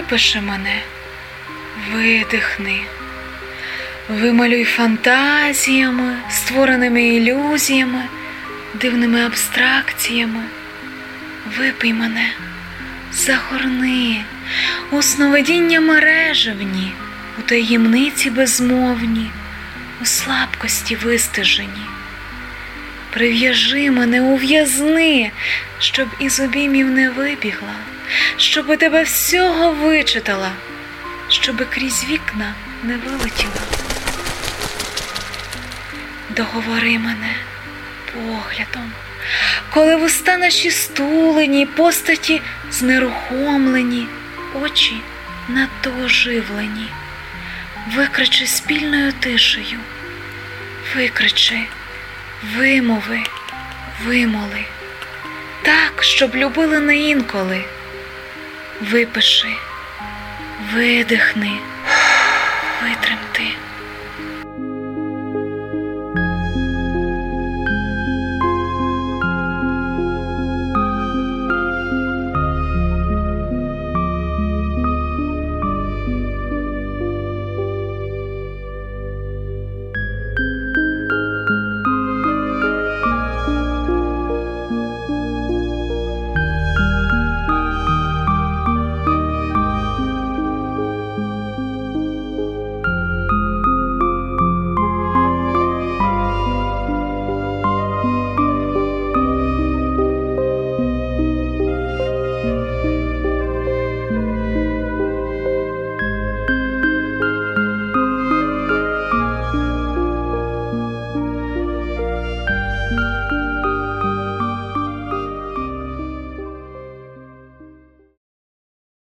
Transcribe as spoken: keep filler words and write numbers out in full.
випиши мене, видихни, вималюй фантазіями, створеними ілюзіями, дивними абстракціями. Випий мене, загорни у сновидіння мережевні, у таємниці безмовні, у слабкості вистежені. Прив'яжи мене, ув'язни, щоб із обіймів не вибігла, щоби тебе всього вичитала, щоби крізь вікна не вилетіла. Договори мене поглядом, коли вуста наші стулені, постаті знерухомлені, очі надто оживлені. Викричи спільною тишею, викричи, вимови, вимоли, так, щоб любили не інколи. Випиши, видихни, витремти.